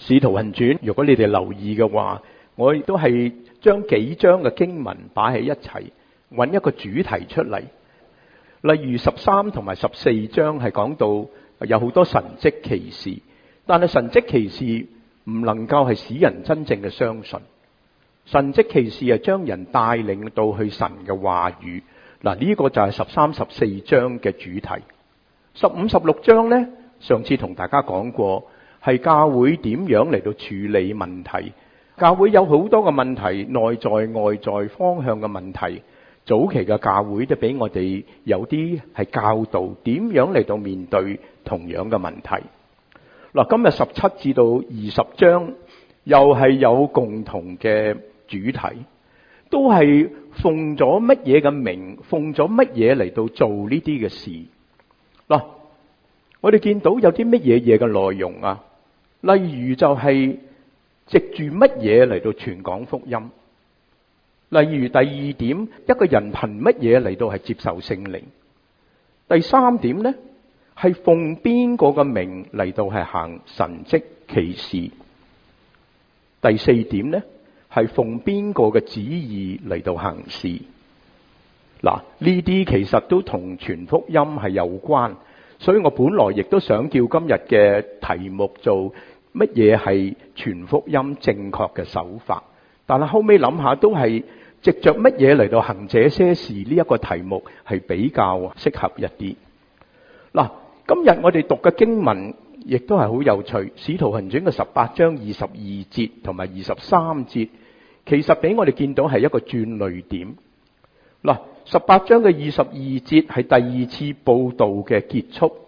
使徒行傳，如果你哋留意嘅話，我亦都係將幾章嘅經文擺喺一齊，揾一個主題出嚟。例如13同埋14章係講到有好多神蹟奇事，但係神蹟奇事唔能夠係使人真正嘅相信。神蹟奇事係將人帶領到去神嘅話語。嗱，呢個就係13、14章嘅主題。15、16章呢，上次同大家講過，係教會點樣嚟到處理問題。教會有好多嘅問題，內在外在方向嘅問題。早期嘅教會都俾我哋有啲係教導點樣嚟到面對同樣嘅問題。嗱，今日17至到20章又係有共同嘅主題，都係奉咗乜嘢嘅名，奉咗乜嘢嚟到做呢啲嘅事。嗱，我哋見到有啲乜嘢嘅內容啊？例如就係藉住乜嘢嚟到傳講福音。例如第2點，一個人憑乜嘢嚟到係接受聖靈。第3點呢，係奉邊個嘅名嚟到係行神蹟奇事。第4點呢，係奉邊個嘅旨意嚟到行事。嗱，呢啲其實都同傳福音係有關，所以我本來亦都想叫今日嘅題目做乜嘢係傳福音正確嘅手法，但係後尾諗下都係藉着乜嘢嚟到行這些事，呢一個題目係比較適合一啲。嗱，今日我哋讀嘅經文亦都係好有趣，《使徒行傳》嘅18章22節同埋23節，其實俾我哋見到係一個轉捩點。嗱，18章嘅22節係第2次佈道嘅結束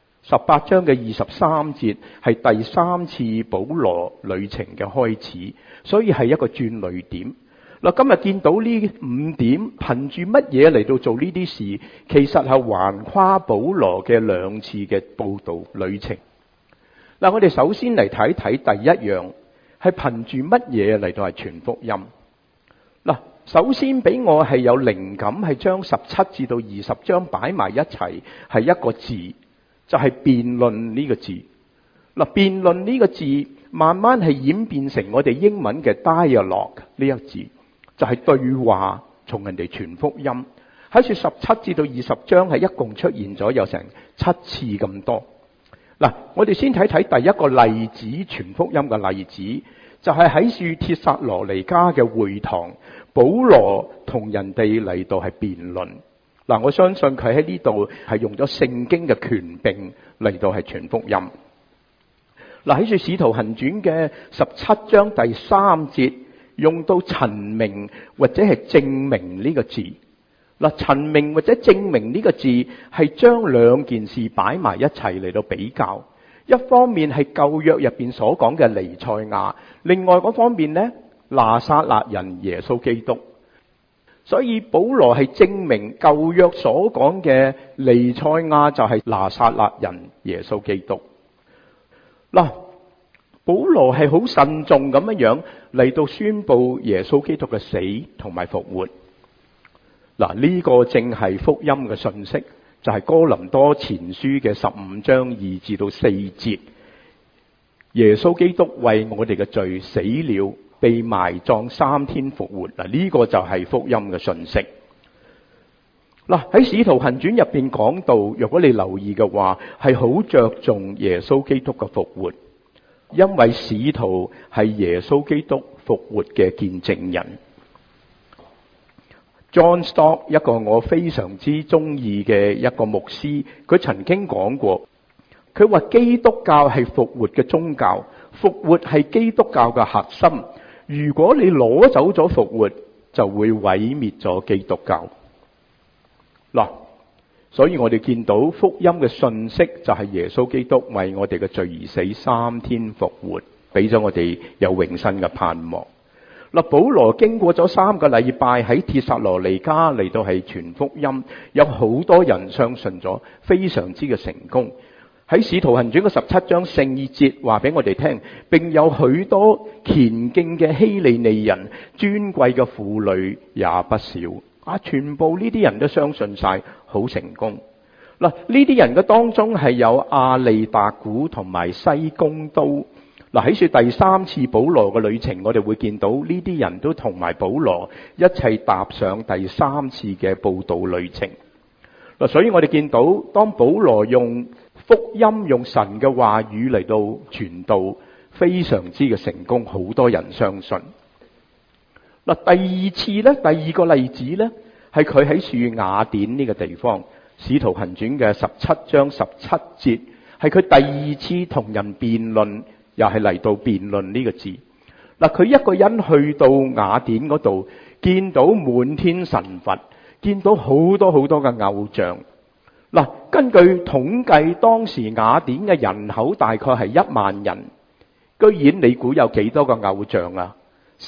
，18章嘅23節係第3次保羅旅程嘅開始，所以係一個轉捩點。嗱，今日見到呢5點，憑住乜嘢嚟到做呢啲事？其實係橫跨保羅嘅2次嘅佈道旅程。嗱，我哋首先嚟睇睇第一樣，係憑住乜嘢嚟到係傳福音？嗱，首先俾我係有靈感，係將17至到20章擺埋一齊，係一個字，就係辯論呢個字。嗱，辯論呢個字慢慢係演變成我哋英文嘅 dialogue 呢一個字。就係對話，從人哋傳福音。喺說17至到20章係一共出現咗有成7次咁多。嗱，我哋先睇睇第一個例子，傳福音嘅例子，就係喺說帖撒羅尼迦嘅會堂，保羅同人哋嚟到係辯論。嗱，我相信佢喺呢度係用咗聖經嘅權柄嚟到係傳福音。嗱，喺說使徒行傳嘅17章第3節。用到陳明或者係證明呢個字。嗱，陳明或者證明呢個字係將2件事擺埋一齊嚟到比較。一方面係舊約入邊所講嘅彌賽亞，另外嗰方面呢，拿撒勒人耶穌基督。所以保羅係證明舊約所講嘅彌賽亞就係拿撒勒人耶穌基督。嗱，保羅係好慎重咁樣嚟到宣布耶穌基督嘅死同埋復活。嗱，呢個正係福音嘅信息，就係哥林多前書嘅15章2至到4節。耶穌基督為我哋嘅罪死了，被埋葬，3天復活。嗱，呢個就係福音嘅信息。嗱，喺使徒行傳入邊講到，如果你留意嘅話，係好着重耶穌基督嘅復活。因為使徒係耶穌基督復活嘅見證人。John Stott 一個我非常之中意嘅一個牧師，佢曾經講過，佢話基督教係復活嘅宗教，復活係基督教嘅核心。如果你攞走咗復活，就會毀滅咗基督教。嗱，所以我哋見到福音嘅信息就係耶穌基督為我哋嘅罪而死，3天復活，俾咗我哋有永生嘅盼望。嗱，保羅經過咗3個禮拜喺帖撒羅尼迦嚟到係傳福音，有好多人相信咗，非常之嘅成功。喺使徒行傳嘅17章聖節話俾我哋聽，並有許多虔敬嘅希利尼人、尊貴嘅婦女也不少。全部呢啲人都相信晒，好成功。嗱，呢啲人嘅當中係有亞利達古同埋西公都。 嗱，喺說第三次保羅嘅旅程，我哋會見到呢啲人都同埋保羅一齊踏上第三次嘅佈道旅程。嗱，所以我哋見到當保羅用福音、用神嘅話語嚟到傳道，非常之嘅成功，好多人相信。嗱，第二次咧，第二個例子咧，係佢喺樹雅典呢個地方，《使徒行傳》嘅17章17節，係佢第二次同人辯論，又係嚟到辯論呢個字。嗱，佢一個人去到雅典嗰度，見到滿天神佛，見到好多好多嘅偶像。嗱，根據統計，當時雅典嘅人口大概係1萬人，居然你估有幾多個偶像啊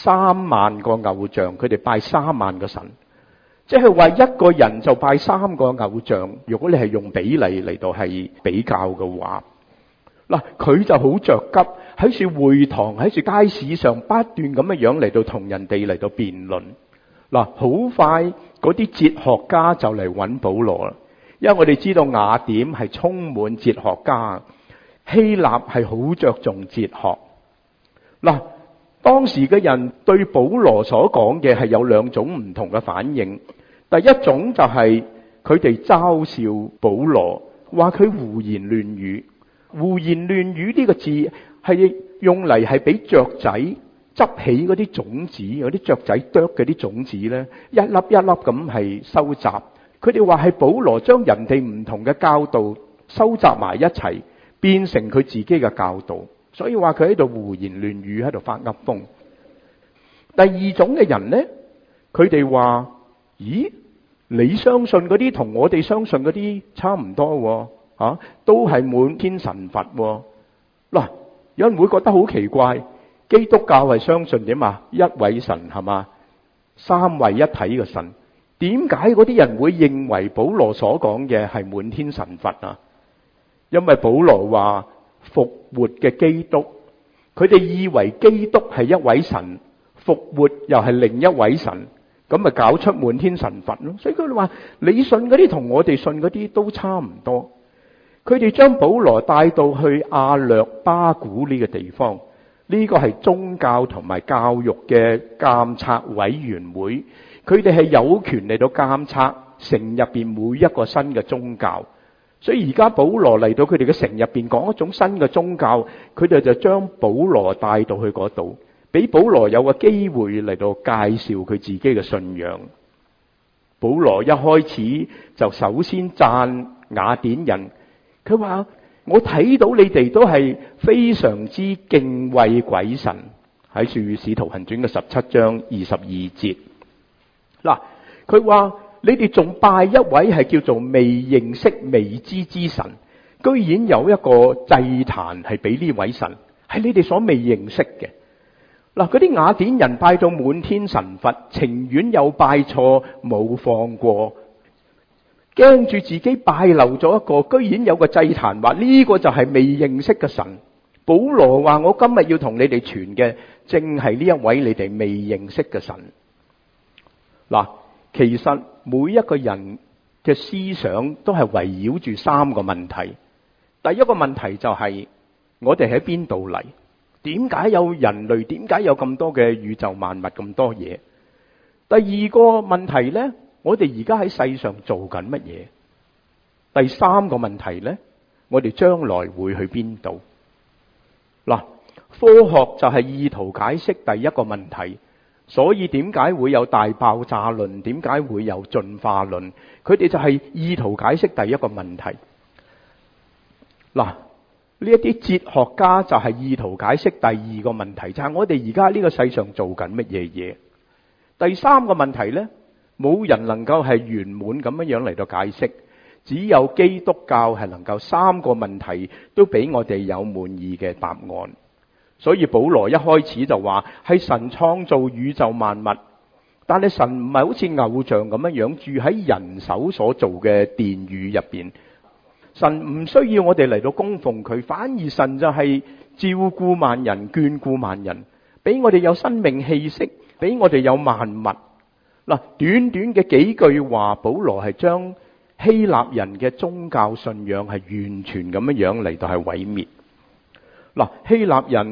？3萬個偶像，佢哋拜3萬個神，即係話一個人就拜3個偶像。如果你係用比例嚟到係比較嘅話，嗱，佢就好着急喺處會堂，喺處街市上不斷咁樣嚟到同人哋嚟到辯論。嗱，好快嗰啲哲學家就嚟揾保羅啦，因為我哋知道雅典係充滿哲學家，希臘係好着重哲學。嗱，當時嘅人對保羅所講嘅係有2種唔同嘅反應。第一種就係佢哋嘲笑保羅，話佢胡言亂語。胡言亂語呢個字係用嚟係俾雀仔執起嗰啲種子，嗰啲雀仔啄嗰啲種子呢，一粒一粒咁係收集。佢哋話係保羅將人哋唔同嘅教導收集埋一齊，變成佢自己嘅教導，所以話佢喺度胡言亂語，喺度發噏風。第二種嘅人呢，佢哋話：咦，你相信嗰啲同我哋相信嗰啲差唔多喎，都係滿天神佛喎。嗱，有人會覺得好奇怪，基督教係相信點啊？一位神係嘛？三位一體嘅神。點解嗰啲人會認為保羅所講嘅係滿天神佛啊？因為保羅話復活嘅基督，佢哋以為基督係一位神，復活又係另一位神，咁咪搞出滿天神佛咯。所以佢哋話你信嗰啲同我哋信嗰啲都差唔多。佢哋將保羅帶到去亞略巴古呢個地方，呢個係宗教同埋教育嘅監察委員會。佢哋係有權嚟到監察城入邊每一個新嘅宗教，所以而家保羅嚟到佢哋嘅城入邊講一種新嘅宗教，佢哋就將保羅帶到去嗰度，俾保羅有個機會嚟到介紹佢自己嘅信仰。保羅一開始就首先讚雅典人，佢話：我睇到你哋都係非常之敬畏鬼神，喺《使徒行傳》嘅17章22節。嗱，佢話你哋仲拜一位係叫做未認識未知之神，居然有一個祭壇係俾呢位神，係你哋所未認識嘅。嗱，嗰啲雅典人拜到滿天神佛，情願有拜錯冇放過，驚住自己拜漏咗一個，居然有個祭壇話呢個就係未認識嘅神。保羅話：我今日要同你哋傳嘅，正係呢一位你哋未認識嘅神。嗱，其實每一個人嘅思想都係圍繞住3個問題。第一個問題就係我哋喺邊度嚟？點解有人類？點解有咁多嘅宇宙萬物咁多嘢？第二個問題呢，我哋而家喺世上做緊乜嘢？第三個問題呢，我哋將來會去邊度？嗱，科學就係意圖解釋第一個問題。所以點解會有大爆炸論？點解會有進化論？佢哋就係意圖解釋第一個問題。嗱，呢一啲哲學家就係意圖解釋第二個問題，就係我哋而家呢個世上做緊乜嘢嘢。第三個問題呢，冇人能夠係圓滿咁樣嚟到解釋，只有基督教係能夠3個問題都俾我哋有滿意嘅答案。所以保羅一開始就話係神創造宇宙萬物，但係神唔係好似偶像咁樣住喺人手所做嘅殿宇入邊。神唔需要我哋嚟到供奉佢，反而神就係照顧萬人、眷顧萬人，俾我哋有生命氣息，俾我哋有萬物。嗱，短短嘅幾句話，保羅係將希臘人嘅宗教信仰係完全咁樣嚟到係毀滅。嗱，希臘人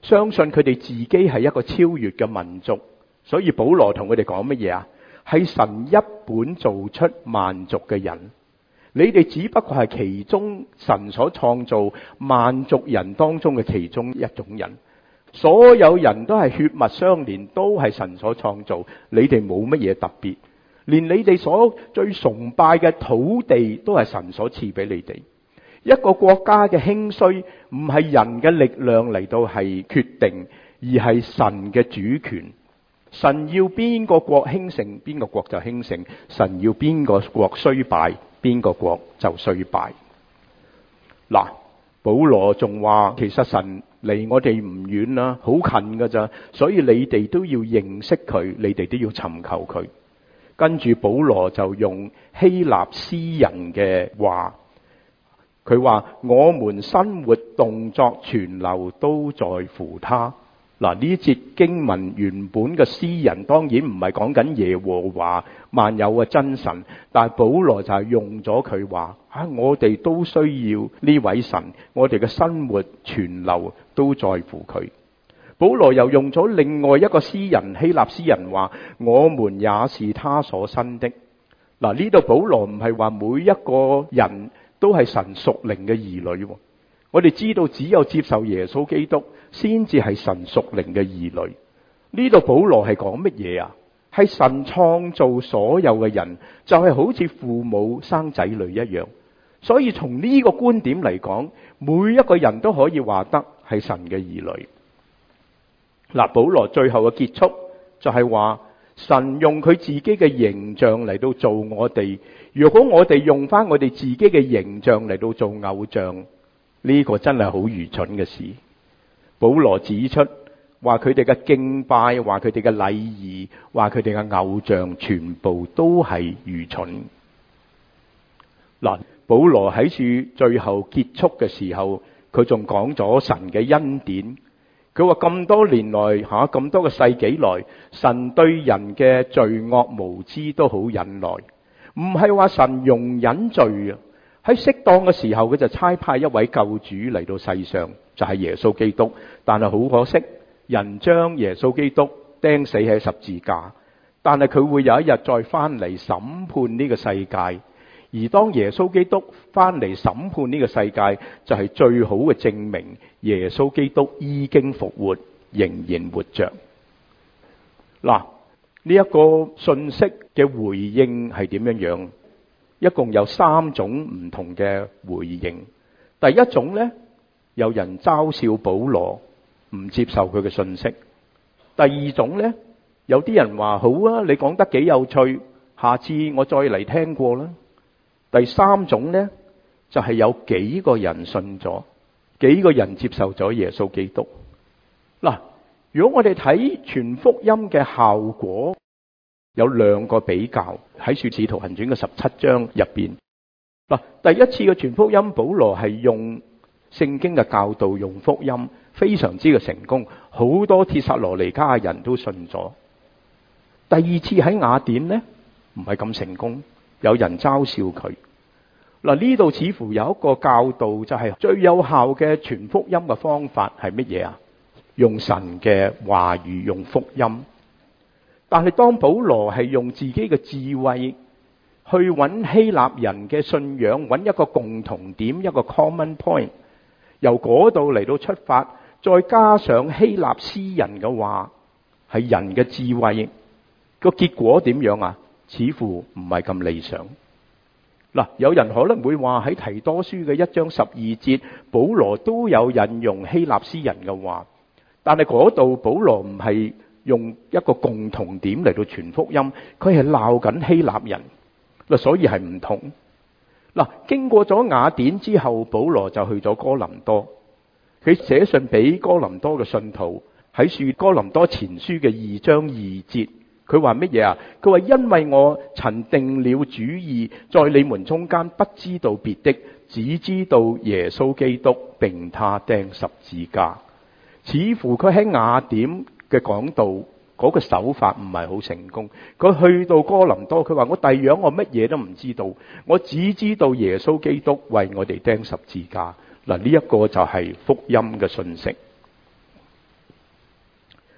相信佢哋自己係一個超越嘅民族。所以保羅同佢哋講乜嘢啊？係神一本造出萬族嘅人，你哋只不過係其中神所創造萬族人當中嘅其中一種人。所有人都係血脈相連，都係神所創造。你哋冇乜嘢特別，連你哋所最崇拜嘅土地都係神所賜俾你哋。一個國家嘅興衰唔係人嘅力量嚟到係決定，而係神嘅主權。神要邊個國興盛，邊個國就興盛；神要邊個國衰敗，邊個國就衰敗。嗱，保羅仲話，其實神離我哋唔遠啦，好近噶咋，所以你哋都要認識佢，你哋都要尋求佢。跟住保羅就用希臘詩人嘅話，佢話我們生活動作存留都在乎他。嗱，呢節經文原本嘅詩人當然唔係講緊耶和華萬有嘅真神，但係保羅就係用咗佢話，我哋都需要呢位神，我哋嘅生活存留都在乎佢。保羅又用咗另外一個詩人，希臘詩人話，我們也是他所生的。嗱，呢度保羅唔係話每一個人都係神屬靈嘅兒女。我哋知道只有接受耶穌基督先至係神屬靈嘅兒女。呢度保羅係講乜嘢啊？係神創造所有嘅人，就係好似父母生仔女一樣。所以從呢個觀點嚟講，每一個人都可以話得係神嘅兒女。嗱，保羅最後嘅結束就係話，神用佢自己嘅形象嚟到做我哋。如果我哋用翻我哋自己嘅形象嚟到做偶像，呢個真係好愚蠢嘅事。保羅指出話佢哋嘅敬拜，話佢哋嘅禮儀，話佢哋嘅偶像，全部都係愚蠢。嗱，保羅喺處最後結束嘅時候，佢仲講咗神嘅恩典。佢話咁多年來咁多個世紀來，神對人嘅罪惡無知都好忍耐，唔係話神容忍罪啊。喺適當嘅時候，佢就差派一位救主嚟到世上，就係耶穌基督。但係好可惜，人將耶穌基督釘死喺十字架。但係佢會有一日再翻嚟審判呢個世界。而當耶穌基督翻嚟審判呢個世界，就係最好嘅證明，耶穌基督已經復活，仍然活着。嗱，呢一個信息嘅回應係點樣樣？一共有3種唔同嘅回應。第一種呢，有人嘲笑保羅，唔接受佢嘅信息。第二種呢，有啲人話好啊，你講得幾有趣，下次我再嚟聽過啦。第三種呢，就係有幾個人信咗，幾個人接受咗耶穌基督。嗱，如果我哋睇傳福音嘅效果，有2個比較喺《使徒行傳》嘅17章入邊。嗱，第一次嘅傳福音，保羅係用聖經嘅教導，用福音，非常之嘅成功，好多帖撒羅尼迦人都信咗。第二次喺雅典呢，唔係咁成功，有人嘲笑佢。嗱，呢度似乎有一個教導，就係最有效嘅傳福音嘅方法係乜嘢啊？用神嘅話語，用福音。但係當保羅係用自己嘅智慧去揾希臘人嘅信仰，揾一個共同點，一個 common point，由嗰度嚟到出發，再加上希臘詩人嘅話，係人嘅智慧，個結果點樣啊？似乎唔係咁理想。嗱，有人可能會話喺提多書嘅1章12節，保羅都有引用希臘詩人嘅話，但係嗰度保羅唔係用一個共同點嚟到傳福音，佢係鬧緊希臘人。嗱，所以係唔同。嗱，經過咗雅典之後，保羅就去咗哥林多，佢寫信俾哥林多嘅信徒，喺哥林多前書嘅2章2節。佢話乜嘢啊？佢話因為我曾定了主意，在你們中間不知道別的，只知道耶穌基督並他釘十字架。似乎佢喺雅典嘅講道嗰個手法唔係好成功。佢去到哥林多，佢話我第樣我乜嘢都唔知道，我只知道耶穌基督為我哋釘十字架。嗱，呢一個就係福音嘅信息。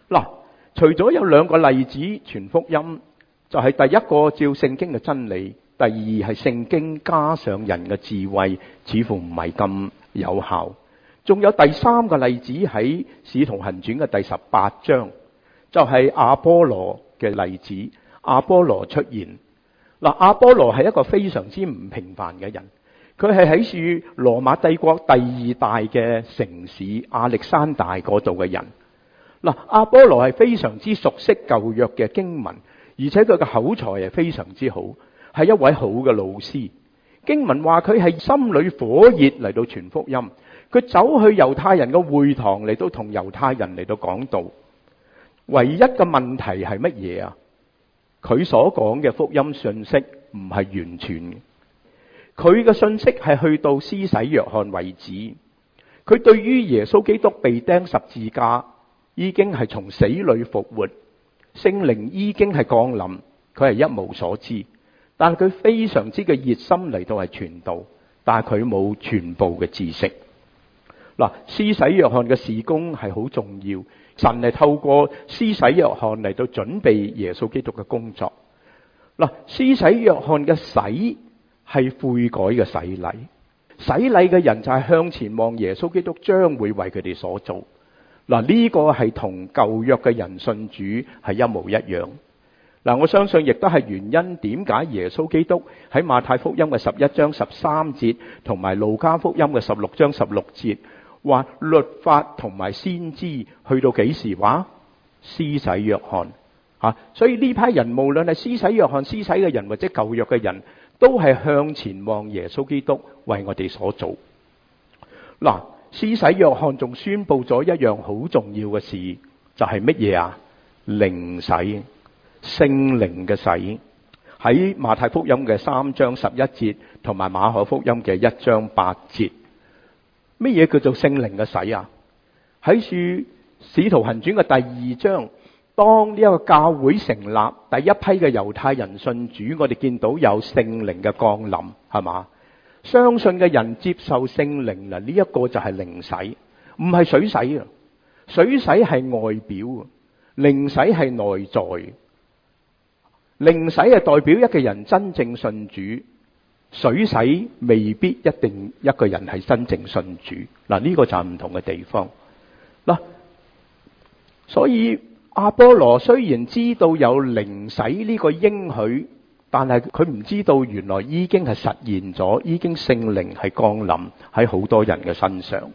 嗱，除咗有兩個例子傳福音，就係第一個照聖經嘅真理，第二係聖經加上人嘅智慧，似乎唔係咁有效。仲有第三個例子喺使徒行傳嘅第18章，就係亞波羅嘅例子。亞波羅出現。嗱，亞波羅係一個非常之唔平凡嘅人，佢係喺住羅馬帝國第二大嘅城市亞歷山大嗰度嘅人。嗱，亞波羅係非常之熟悉舊約嘅經文，而且佢嘅口才係非常之好，係一位好嘅老師。經文話佢係心裏火熱嚟到傳福音，佢走去猶太人嘅會堂嚟到同猶太人嚟到講道。唯一嘅問題係乜嘢啊？佢所講嘅福音信息唔係完全嘅，佢嘅信息係去到施洗約翰為止。佢對於耶穌基督被釘十字架，已經係從死裏復活，聖靈已經係降臨，佢係一無所知。但係佢非常之嘅熱心嚟到係傳道，但係佢冇全部嘅知識。嗱，施洗約翰嘅事工係好重要，神係透過施洗約翰嚟到準備耶穌基督嘅工作。嗱，施洗約翰嘅洗係悔改嘅洗禮，洗禮嘅人就係向前望耶穌基督將會為佢哋所做。嗱，呢個係同舊約嘅人信主係一模一樣。嗱，我相信亦都係原因點解耶穌基督喺馬太福音嘅11章13節同埋路加福音嘅16章16節話律法同埋先知去到幾時話施洗約翰吓，所以呢批人無論係施洗約翰施洗嘅人或者舊約嘅人都係向前望耶穌基督為我哋所做。嗱，施洗約翰仲宣布咗一樣好重要嘅事，就係乜嘢啊？靈洗，聖靈嘅洗。喺馬太福音嘅3章11節同埋馬可福音嘅1章8節。乜嘢叫做聖靈嘅洗啊？喺《使徒行傳》嘅第2章，當呢一個教會成立，第一批嘅猶太人信主，我哋見到有聖靈嘅降臨，係嘛？相信嘅人接受聖靈啦，呢一個就係靈洗，唔係水洗啊！水洗係外表，靈洗係內在。靈洗係代表一個人真正信主。水洗未必一定一個人係真正信主，嗱，呢個就係唔同嘅地方。嗱，所以亞波羅雖然知道有靈洗呢個應許，但係佢唔知道原來已經係實現咗，已經聖靈係降臨喺好多人嘅身上。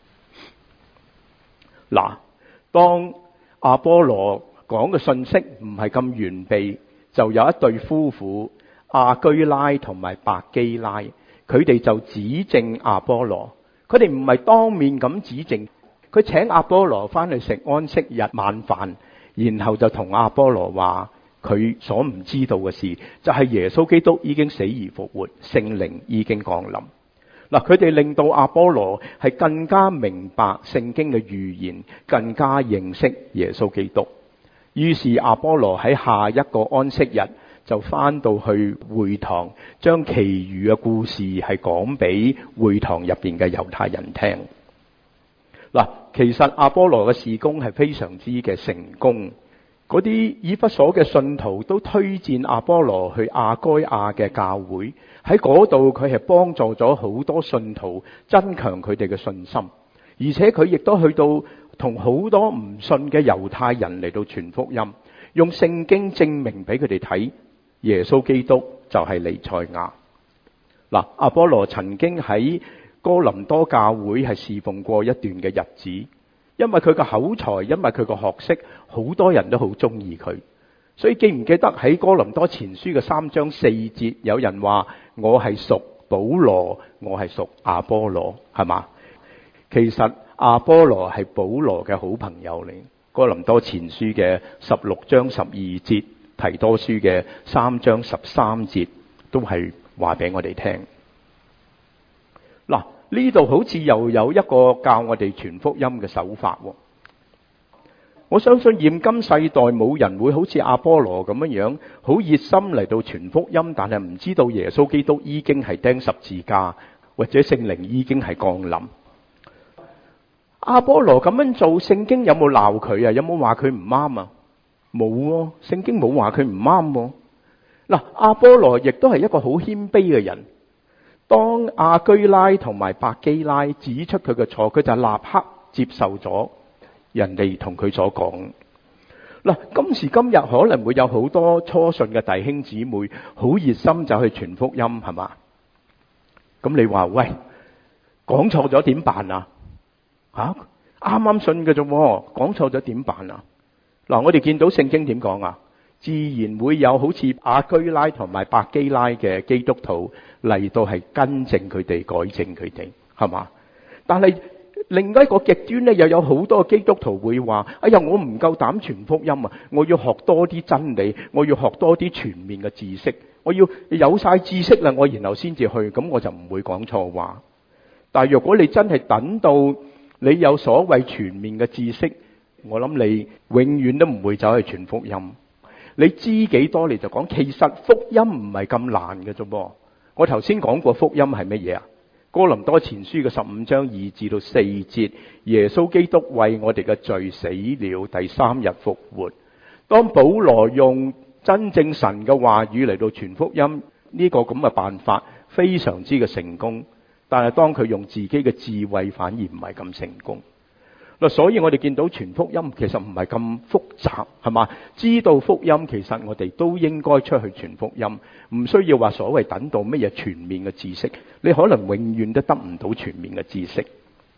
嗱，當亞波羅講嘅信息唔係咁完備，就有一對夫婦亞居拉同埋百基拉，佢哋就指正亞波羅。佢哋唔係當面咁指正，佢請亞波羅翻去食安息日晚飯，然後就同亞波羅話佢所唔知道嘅事，就係耶穌基督已經死而復活，聖靈已經降臨。嗱，佢哋令到亞波羅係更加明白聖經嘅預言，更加認識耶穌基督。於是亞波羅喺下一個安息日就翻到去會堂，將其餘嘅故事係講俾會堂入邊嘅猶太人聽。嗱，其實亞波羅嘅事工係非常之嘅成功，嗰啲以弗所嘅信徒都推薦亞波羅去亞該亞嘅教會，喺嗰度佢係幫助咗好多信徒增強佢哋嘅信心，而且佢亦都去到同好多唔信嘅猶太人嚟到傳福音，用聖經證明俾佢哋睇耶穌基督就係彌賽亞。嗱，亞波羅曾經喺哥林多教會係侍奉過一段嘅日子，因為佢嘅口才，因為佢嘅學識，好多人都好中意佢。所以記唔記得喺哥林多前書嘅3章4節，有人話我係屬保羅，我係屬亞波羅，係嘛？其實亞波羅係保羅嘅好朋友嚟。哥林多前書嘅16章12節，提多書嘅3章13節都係話俾我哋聽。嗱，呢度好似又有一個教我哋傳福音嘅手法。我相信現今世代冇人會好似亞波羅咁樣好熱心嚟到傳福音，但係唔知道耶穌基督已經係釘十字架，或者聖靈已經係降臨。 阿波羅咁樣做，聖經有冇鬧佢啊？有冇話佢唔啱啊？冇喎，聖經冇話佢唔啱喎。嗱，阿波羅亦都係一個好謙卑嘅人。當亞居拉同埋百基拉指出佢嘅錯，佢就立刻接受咗人哋同佢所講。嗱，今時今日可能會有好多初信嘅弟兄姊妹好熱心就去傳福音，係嘛？咁你話喂，講錯咗點辦啊？啱啱信嘅啫，講錯咗點辦啊？嗱，我哋見到聖經點講啊？自然會有好似亞居拉同埋百基拉嘅基督徒嚟到係更正佢哋、改正佢哋，係嘛？但係另一個極端咧，又有好多基督徒會話：哎呀，我唔夠膽傳福音啊！我要學多啲真理，我要學多啲全面嘅知識，我要有晒知識啦，我然後先至去，咁我就唔會講錯話。但係若果你真係等到你有所謂全面嘅知識，我諗你永遠都唔會走去傳福音。你知幾多你就講，其實福音唔係咁難嘅啫噃。我頭先講過福音係乜嘢啊？哥林多前書嘅15章2至到4節，耶穌基督為我哋嘅罪死了，第3日復活。當保羅用真正神嘅話語嚟到傳福音，呢個咁嘅辦法非常之嘅成功。但係當佢用自己嘅智慧，反而唔係咁成功。嗱，所以我哋見到傳福音其實唔係咁複雜，係嘛？知道福音，其實我哋都應該出去傳福音，唔需要話所謂等到乜嘢全面嘅知識，你可能永遠都得唔到全面嘅知識。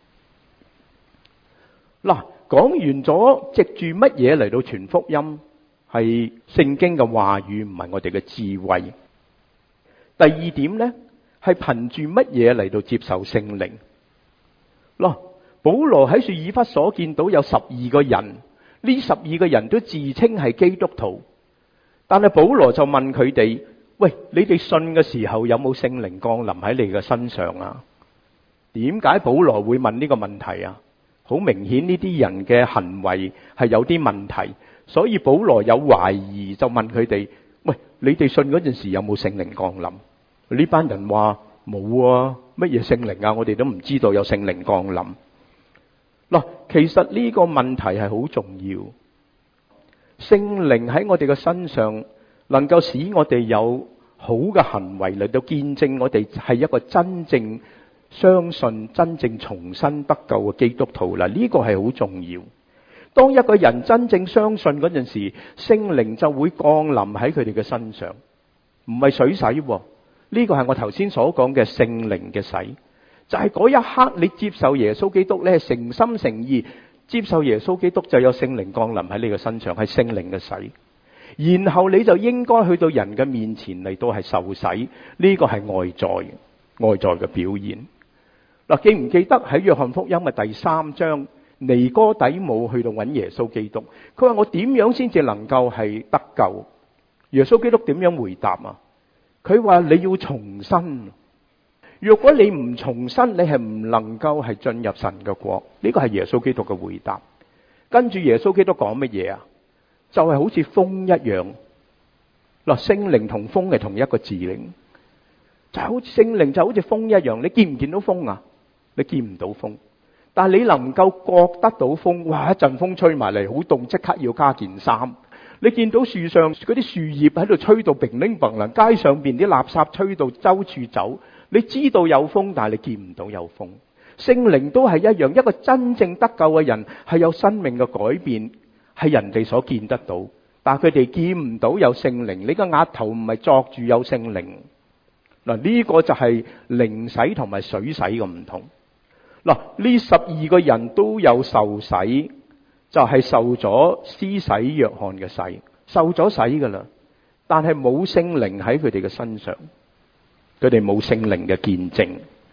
嗱，講完咗藉住乜嘢嚟到傳福音，係聖經嘅話語，唔係我哋嘅智慧。第二點呢，係憑住乜嘢嚟到接受聖靈？嗱，保羅喺以弗所見到有12個人，呢12個人都自稱係基督徒，但係保羅就問佢哋：喂，你哋信嘅時候有冇聖靈降臨喺你嘅身上啊？點解保羅會問呢個問題啊？好明顯呢啲人嘅行為係有啲問題，所以保羅有懷疑，就問佢哋：喂，你哋信嗰陣時有冇聖靈降臨？呢班人話冇啊，乜嘢聖靈啊？我哋都唔知道有聖靈降臨。嗱，其實呢個問題係好重要。聖靈喺我哋嘅身上，能夠使我哋有好嘅行為嚟到見證我哋係一個真正相信、真正重生得救嘅基督徒啦。呢個係好重要。當一個人真正相信嗰陣時，聖靈就會降臨喺佢哋嘅身上，唔係水洗喎。呢個係我頭先所講嘅聖靈嘅洗。就係嗰一刻你接受耶穌基督咧，誠心誠意接受耶穌基督，就有聖靈降臨喺你嘅身上，係聖靈嘅洗。然後你就應該去到人嘅面前嚟到係受洗，呢個係外在嘅表現。嗱，記唔記得喺約翰福音嘅第3章，尼哥底母去到揾耶穌基督，佢話我點樣先至能夠係得救？耶穌基督點樣回答啊？佢話你要重生。如果你唔重生，你係唔能夠係進入神嘅國。呢個係耶穌基督嘅回答。跟住耶穌基督講乜嘢啊？就係好似風一樣。嗱，聖靈同風係同一個字嚟，就好似聖靈就好似風一樣。你見唔見到風啊？你見唔到風，但係你能夠覺得到風。哇！一陣風吹埋嚟，好凍，即刻要加件衫。你見到樹上嗰啲樹葉喺度吹到乒鈴乓啷，街上邊啲垃圾吹到周處走。你知道有風，但係你見唔到有風。聖靈都係一樣，一個真正得救嘅人係有生命嘅改變，係人哋所見得到，但係佢哋見唔到有聖靈。你個額頭唔係作住有聖靈。嗱，呢個就係靈洗同埋水洗嘅唔同。嗱，呢12個人都有受洗，就係受咗施洗約翰嘅洗，受咗洗噶啦，但係冇聖靈喺佢哋嘅身上。佢哋冇聖靈嘅見證。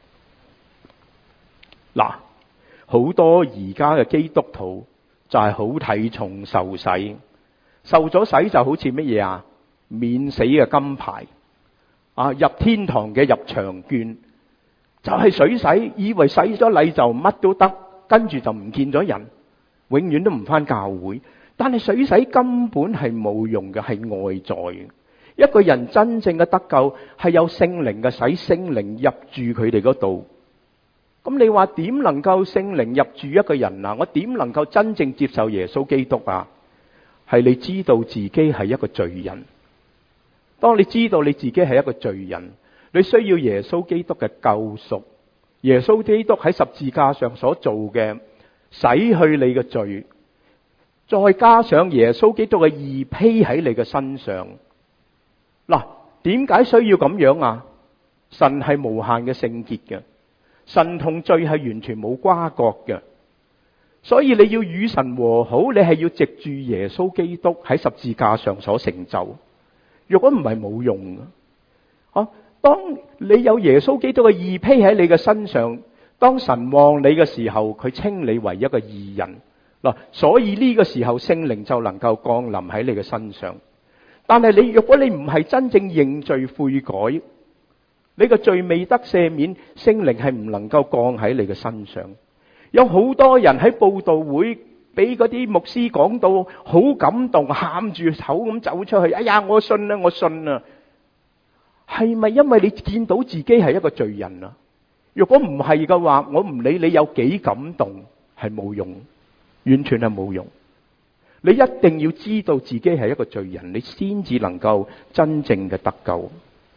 嗱，好多而家嘅基督徒就係好睇重受洗，受咗洗就好似乜嘢啊？免死嘅金牌啊，入天堂嘅入場券，就係水洗，以為洗咗禮就乜都得，跟住就唔見咗人，永遠都唔返教會。但係水洗根本係冇用嘅，係外在嘅。一個人真正嘅得救係有聖靈嘅洗，聖靈入住佢哋嗰度， 咁你話點能夠聖靈入住一個人啊？我點能夠真正接受耶穌基督啊？係你知道自己係一個罪人。當你知道你自己係一個罪人，你需要耶穌基督嘅救贖。耶穌基督喺十字架上所做嘅，洗去你嘅罪，再加上耶穌基督嘅義披喺你嘅身上。嗱，點解需要咁樣啊？神係無限嘅聖潔嘅，神同罪係完全冇瓜葛嘅，所以你要與神和好，你係要藉住耶穌基督喺十字架上所成就。如果唔係冇用嘅。當你有耶穌基督嘅義披喺你嘅身上，當神望你嘅時候，佢稱你為一個義人嗱，所以呢個時候聖靈就能夠降臨喺你嘅身上。但係如果你唔係真正認罪悔改，你個罪未得赦免，聖靈係唔能夠降喺你嘅身上。有好多人喺佈道會俾嗰啲牧師講到好感動，喊住口咁走出去，哎呀，我信啦，我信啦。係咪因為你見到自己係一個罪人啊？如果唔係嘅話，我唔理你有幾感動，係冇用，完全係冇用。你一定要知道自己係一個罪人，你先至能夠真正嘅得救。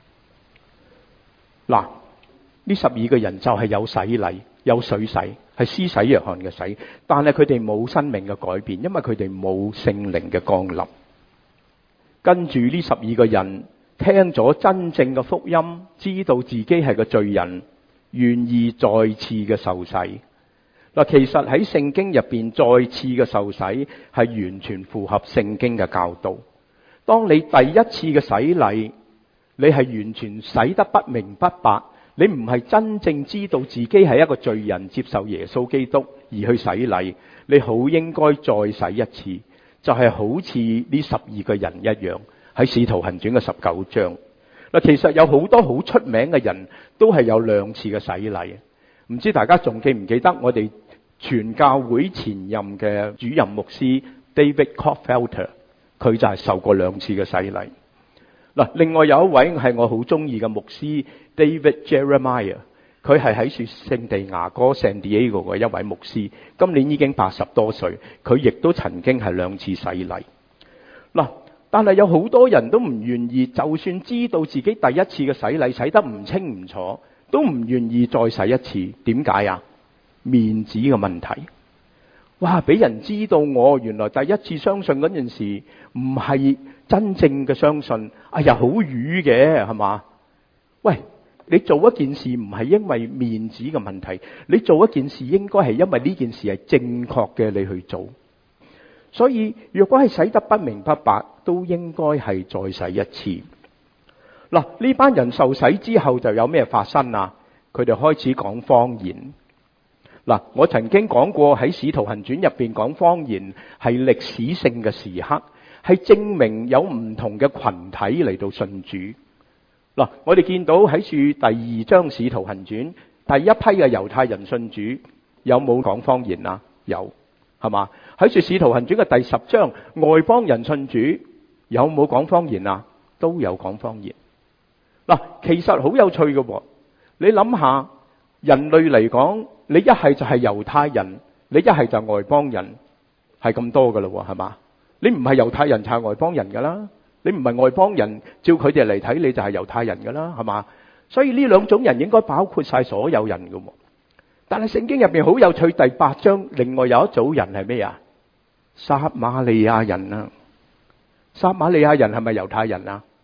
嗱，呢12個人就係有洗禮，有水洗，係施洗約翰嘅洗，但係佢哋冇生命嘅改變，因為佢哋冇聖靈嘅降臨。跟住呢12個人聽咗真正嘅福音，知道自己係個罪人，願意再次嘅受洗。嗱，其實喺聖經入邊，再次嘅受洗係完全符合聖經嘅教導。當你第一次嘅洗禮，你係完全洗得不明不白，你唔係真正知道自己係一個罪人，接受耶穌基督而去洗禮，你好應該再洗一次，就係好似呢12個人一樣。喺使徒行傳嘅19章，嗱，其實有好多好出名嘅人都係有2次嘅洗禮。唔知大家仲記唔記得我哋全教會前任嘅主任牧師 David Clopfelter， 佢就係受過2次嘅洗禮。嗱，另外有一位係我好中意嘅牧師 David Jeremiah， 佢係喺聖地牙哥 San Diego 嘅一位牧師，今年已經80多歲，佢亦都曾經係2次洗禮。嗱，但係有好多人都唔願意，就算知道自己第一次嘅洗禮洗得唔清唔楚，都唔願意再洗一次。點解啊？面子嘅問題。哇！俾人知道我原來第一次相信嗰陣時唔係真正嘅相信，哎呀，好瘀嘅係嘛？喂，你做一件事唔係因為面子嘅問題，你做一件事應該係因為呢件事係正確嘅，你去做。所以若果係洗得不明不白，都應該係再洗一次。嗱，呢班人受洗之後就有咩發生啊？佢哋開始講方言。嗱，我曾經講過喺使徒行傳入邊講方言係歷史性嘅時刻，係證明有唔同嘅群體嚟到信主。嗱，我哋見到喺第2章使徒行傳第一批嘅猶太人信主，有冇講方言啊？有，係嘛？喺使徒行傳嘅第10章，外邦人信主，有冇講方言啊？都有講方言。嗱，其實好有趣嘅喎。你諗下，人類嚟講，你一係就係猶太人，你一係就係外邦人，係咁多噶啦，係嘛？你唔係猶太人就係外邦人噶啦，你唔係外邦人，照佢哋嚟睇，你就係猶太人噶啦，係嘛？所以呢2種人應該包括晒所有人噶。但係聖經入邊好有趣，第8章另外有一組人係咩啊？撒瑪利亞人啊。撒瑪利亞人係咪猶太人啊？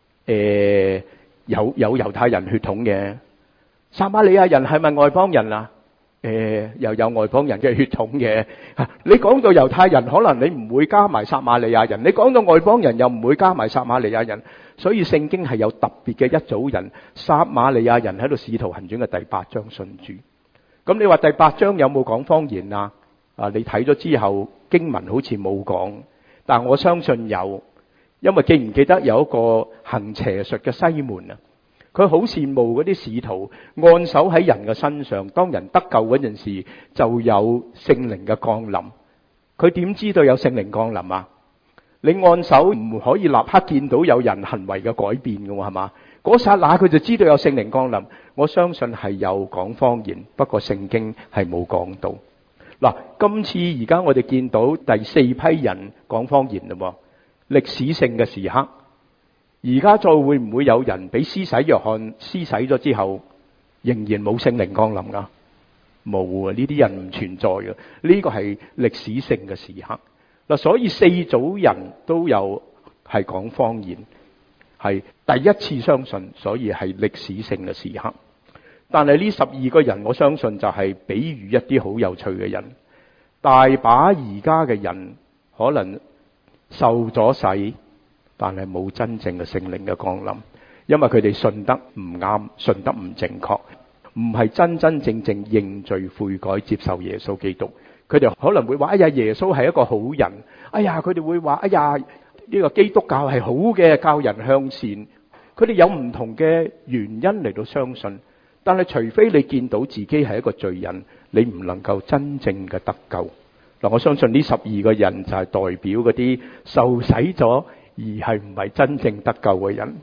有猶太人血統嘅。撒瑪利亞人係咪外邦人啊？又有外邦人嘅血統嘅。你講到猶太人，可能你唔會加埋撒瑪利亞人，你講到外邦人又唔會加埋撒瑪利亞人。所以聖經係有特別嘅一組人，撒瑪利亞人喺度使徒行傳嘅第8章信主。咁你話第8章有冇講方言啊？你睇咗之後經文好似冇講，但我相信有，因為記唔記得有一個行邪術嘅西門啊？佢好羨慕嗰啲使徒按手喺人嘅身上，當人得救嗰陣時就有聖靈嘅降臨。佢點知道有聖靈降臨啊？你按手唔可以立刻見到有人行為嘅改變嘅喎，係嘛？嗰剎那佢就知道有聖靈降臨。 我相信係有講方言，不過聖經係冇講到。嗱，今次而家我哋見到第四批人講方言啦，歷史性嘅時刻。而家再會唔會有人俾施洗約翰施洗咗之後，仍然冇聖靈降臨噶？冇啊！呢啲人唔存在嘅，呢個係歷史性嘅時刻。嗱，所以四組人都有係講方言，係第一次相信，所以係歷史性嘅時刻。但係呢12個人，我相信就係比喻一啲好有趣嘅人。大把而家嘅人可能受咗洗，但係冇真正嘅聖靈嘅降臨，因為佢哋信得唔啱，信得唔正確，唔係真真正正認罪悔改接受耶穌基督。佢哋可能會話：哎呀，耶穌係一個好人。哎呀，佢哋會話：哎呀，呢個基督教係好嘅，教人向善。佢哋有唔同嘅原因嚟到相信，但係除非你見到自己係一個罪人，你唔能夠真正嘅得救。嗱，我相信呢12個人就係代表嗰啲受洗咗而係唔係真正得救嘅人。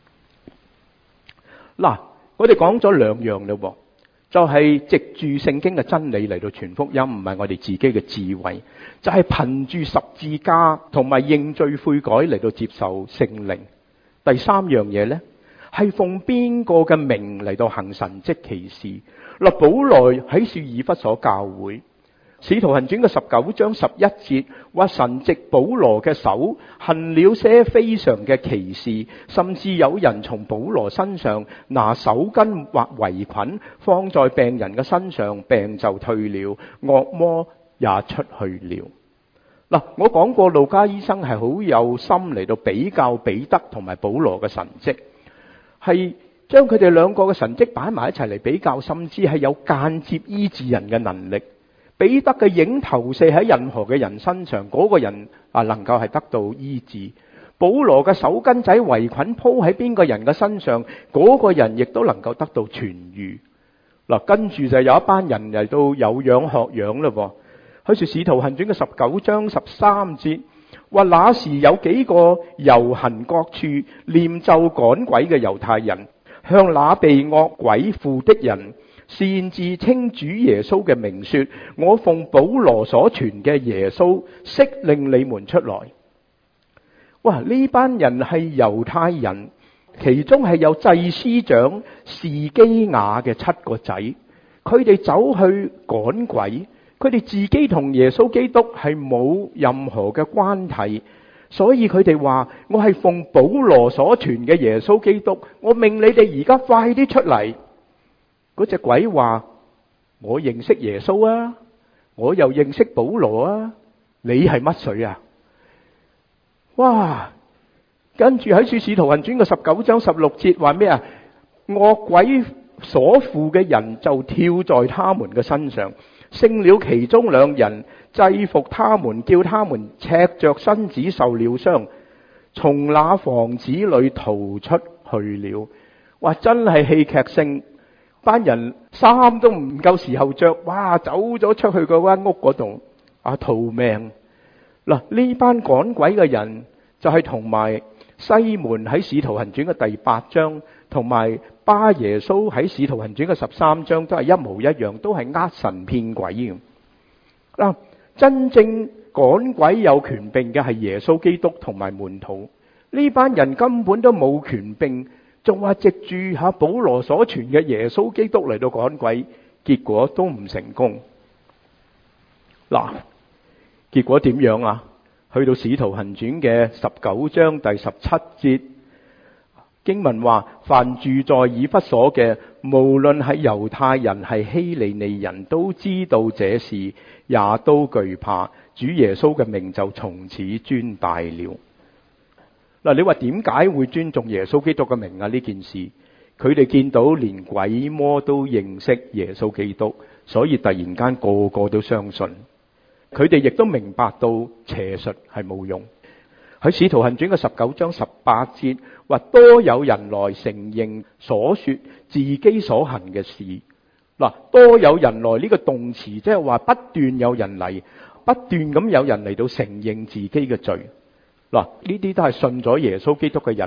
嗱，我哋講咗兩樣嘞，就係藉住聖經嘅真理嚟到傳福音，唔係我哋自己嘅智慧，就係憑住十字架同埋認罪悔改嚟到接受聖靈。第三樣嘢呢，係奉邊個嘅名嚟到行神蹟奇事。嗱，保羅喺說以弗所教會，使徒行傳嘅19章11節話，神藉保羅嘅手行了些非常嘅奇事，甚至有人從保羅身上拿手巾或圍裙放在病人嘅身上，病就退了，惡魔也出去了。嗱，我講過路加醫生係好有心嚟到比較彼得同埋保羅嘅神蹟，係將佢哋兩個嘅神蹟擺埋一齊嚟比較，甚至係有間接醫治人嘅能力。彼得嘅影投射喺任何嘅人身上，嗰個人能夠係得到醫治。保羅嘅手巾仔圍裙鋪喺邊個人嘅身上，嗰個人亦都能夠得到痊愈。嗱，跟住就有一班人嚟到有樣學樣嘞。好似使徒行傳嘅19章13節話，那時有幾個遊行各處念咒趕鬼嘅猶太人，向那被惡鬼附的人擅自稱主耶穌嘅名說，我奉保羅所傳嘅耶穌釋令你們出來。哇！呢班人係猶太人，其中係有祭司長士基雅嘅7個仔，佢哋走去趕鬼，佢哋自己同耶穌基督係冇任何嘅關係，所以佢哋話，我係奉保羅所傳嘅耶穌基督，我命你哋而家快啲出嚟。嗰隻鬼話，我認識耶穌啊，我又認識保羅啊，你係乜水啊？哇！跟住喺使徒行傳嘅19章16節話咩啊？惡鬼所附嘅人就跳在他們嘅身上，勝了其中2人，制服他們，叫他們赤着身子受了傷，從那房子裏逃出去了。哇！真係戲劇性，班人衫都唔夠時候着，哇！走咗出去嗰間屋嗰度逃命。嗱，呢班趕鬼嘅人就係同埋西門喺使徒行傳嘅第8章，同埋巴耶穌喺使徒行傳嘅13章都係一模一樣，都係呃神騙鬼嘅。嗱，真正趕鬼有權柄嘅係耶穌基督同埋門徒，呢班人根本都冇權柄，仲話藉住保羅所傳嘅耶穌基督嚟到趕鬼，結果都唔成功。嗱，結果點樣啊？去到使徒行傳嘅19章第17節，經文話，凡住在以弗所嘅，無論係猶太人係希利尼人，都知道這事，也都懼怕，主耶穌嘅名就從此尊大了。嗱，你話點解會尊重耶穌基督嘅名啊？呢件事，佢哋見到連鬼魔都認識耶穌基督，所以突然間個個都相信。佢哋亦都明白到邪術係冇用。喺使徒行傳嘅19章18節話，多有人來承認所說自己所行嘅事。嗱，多有人來呢個動詞，即係話不斷有人嚟，不斷咁有人嚟到承認自己嘅罪。嗱，呢啲都係信咗耶穌基督嘅人，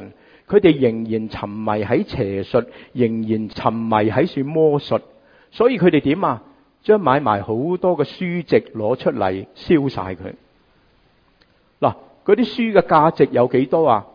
佢哋仍然沉迷喺邪術，仍然沉迷喺算魔術，所以佢哋點啊？將買埋好多嘅書籍攞出嚟燒晒佢。嗱，嗰啲書嘅價值有幾多啊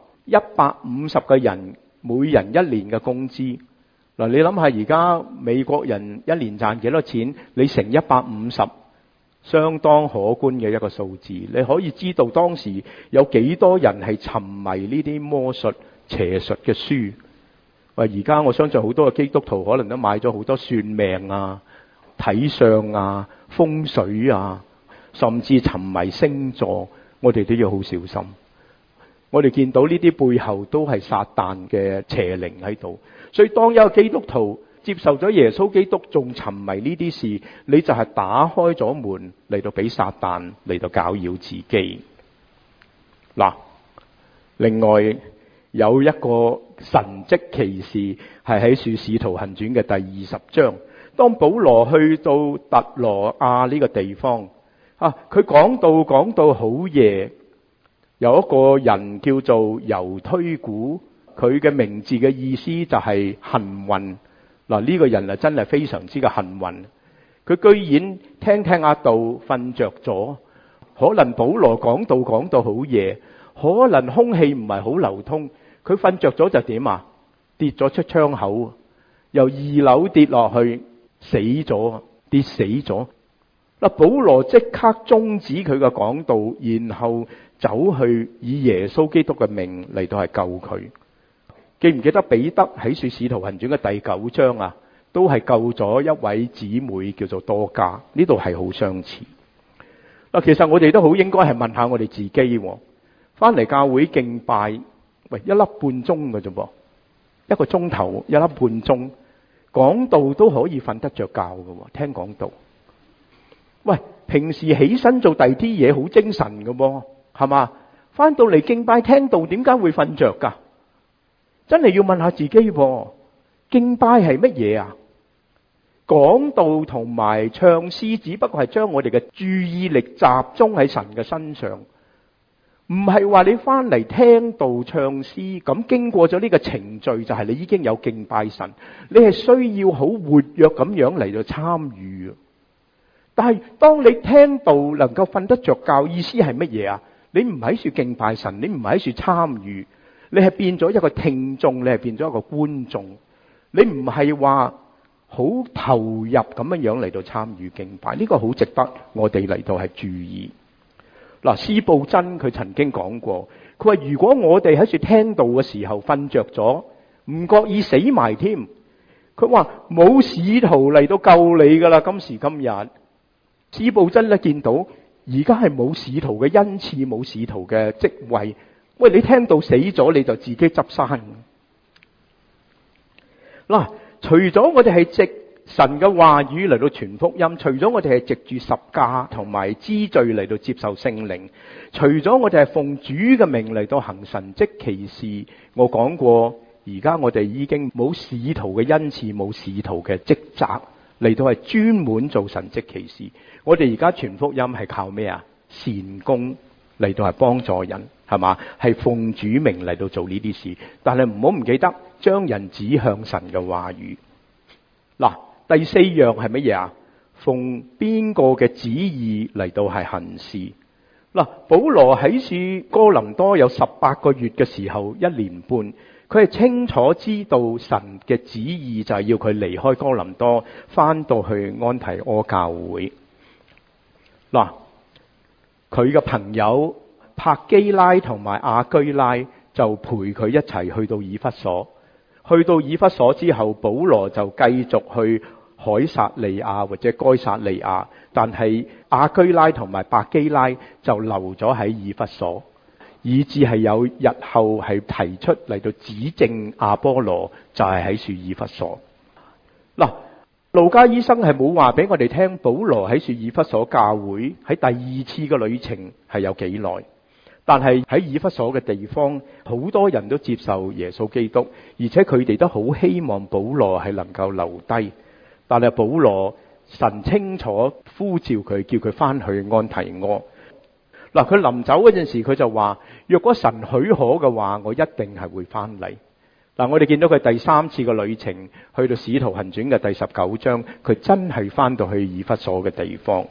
？150個人每人1年嘅工資。嗱，你諗下而家美國人1年賺幾多錢？你乘150，相當可觀嘅一個數字。你可以知道當時有幾多人係沉迷呢啲魔術邪術嘅書。喂，而家我相信好多嘅基督徒可能都買咗好多算命啊、睇相啊、風水啊，甚至沉迷星座，我哋都要好小心。我哋見到呢啲背後都係撒旦嘅邪靈喺度，所以當一個基督徒接受咗耶穌基督，仲沉迷呢啲事，你就係打開咗門嚟到俾撒旦嚟到攪擾自己。嗱，另外有一個神蹟奇事係喺《使徒行傳》嘅第20章。當保羅去到特羅亞呢個地方佢講到好夜，有一個人叫做猶推古，佢嘅名字嘅意思就係幸運。嗱，呢個人真係非常之嘅幸運，佢居然聽下道瞓着咗。可能保羅講到好夜，可能空氣唔係好流通，佢瞓着咗就點啊？跌咗出窗口，由2樓跌落去。死咗，跌死咗。嗱，保羅即刻終止佢嘅講道，然後走去以耶穌基督嘅名嚟到係救佢。記唔記得彼得喺《使徒行傳》嘅第9章啊？都係救咗一位姊妹叫做多加。呢度係好相似。嗱，其實我哋都好應該係問下我哋自己，翻嚟教會敬拜，喂，1粒半鐘嘅啫噃，1個鐘頭1粒半鐘。講道都可以瞓得着覺嘅，聽講道。喂，平時起身做第二啲嘢好精神嘅，係嘛？翻到嚟敬拜聽道，點解會瞓着噶？真係要問下自己，敬拜係乜嘢啊？講道同埋唱詩只不過係將我哋嘅注意力集中喺神嘅身上。唔係話你翻嚟聽道唱詩，咁經過咗呢個程序就係你已經有敬拜神，你係需要好活躍咁樣嚟到參與。但係當你聽道能夠瞓得着覺，意思係乜嘢啊？你唔喺處敬拜神，你唔喺處參與，你係變咗一個聽眾，你係變咗一個觀眾，你唔係話好投入咁樣嚟到參與敬拜。呢個好值得我哋嚟到係注意。嗱，司布真佢曾經講過，佢話如果我哋喺處聽道嘅時候瞓着咗，唔覺意死埋添，佢話冇使徒嚟到救你噶啦。今時今日，司布真咧見到而家係冇使徒嘅恩賜，冇使徒嘅職位。喂，你聽到死咗你就自己執生。嗱，除咗我哋係藉神嘅話語嚟到傳福音，除咗我哋係藉住十架同埋知罪嚟到接受聖靈，除咗我哋係奉主嘅名嚟到行神蹟奇事，我講過，而家我哋已經冇使徒嘅恩賜，冇使徒嘅職責嚟到係專門做神蹟奇事。我哋而家傳福音係靠咩啊？善功嚟到係幫助人，係嘛？係奉主名嚟到做呢啲事，但係唔好唔記得將人指向神嘅話語。嗱，第4樣係乜嘢啊？奉邊個嘅旨意嚟到係行事。嗱，保羅喺處哥林多有18個月嘅時候，1年半，佢係清楚知道神嘅旨意就係要佢離開哥林多，翻到去安提阿教會。嗱，佢嘅朋友柏基拉同埋亞居拉就陪佢一齊去到以弗所。去到以弗所之後，保羅就繼續去凱撒利亞或者該撒利亞，但係亞居拉同埋百基拉就留咗喺以弗所，以致係有日後係提出嚟到指證亞波羅就係喺處以弗所。嗱，路加醫生係冇話俾我哋聽保羅喺處以弗所教會喺第2次嘅旅程係有幾耐。但係喺以弗所嘅地方，好多人都接受耶穌基督，而且佢哋都好希望保羅係能夠留低。但係保羅神清楚呼召佢，叫佢翻去安提阿。 嗱，佢臨走嗰陣時，佢就話：若果神許可嘅話，我一定係會翻嚟。嗱，我哋見到佢第3次嘅旅程，去到使徒行傳嘅第19章，佢真係翻到去以弗所嘅地方。